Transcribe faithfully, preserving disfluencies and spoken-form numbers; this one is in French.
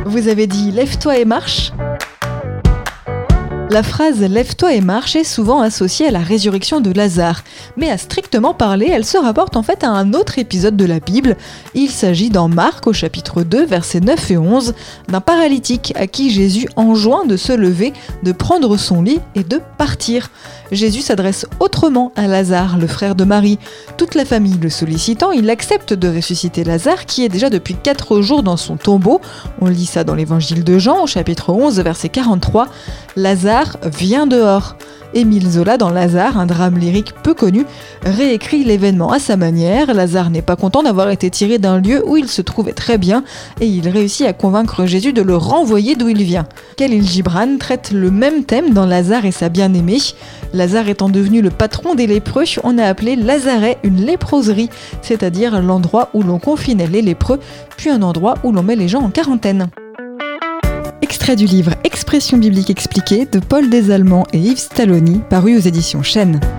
Vous avez dit « lève-toi et marche ». La phrase « lève-toi et marche » est souvent associée à la résurrection de Lazare, mais à strictement parler, elle se rapporte en fait à un autre épisode de la Bible. Il s'agit dans Marc au chapitre deux, versets neuf et onze, d'un paralytique à qui Jésus enjoint de se lever, de prendre son lit et de partir. Jésus s'adresse autrement à Lazare, le frère de Marie. Toute la famille le sollicitant, il accepte de ressusciter Lazare qui est déjà depuis quatre jours dans son tombeau. On lit ça dans l'évangile de Jean au chapitre onze, verset quarante-trois. Lazare vient dehors. Émile Zola, dans Lazare, un drame lyrique peu connu, réécrit l'événement à sa manière. Lazare n'est pas content d'avoir été tiré d'un lieu où il se trouvait très bien et il réussit à convaincre Jésus de le renvoyer d'où il vient. Khalil Gibran traite le même thème dans Lazare et sa bien-aimée. Lazare étant devenu le patron des lépreux, on a appelé Lazaret une léproserie, c'est-à-dire l'endroit où l'on confinait les lépreux, puis un endroit où l'on met les gens en quarantaine. Extrait du livre Expression biblique expliquée de Paul Desallemands et Yves Stalloni, paru aux éditions Chênes.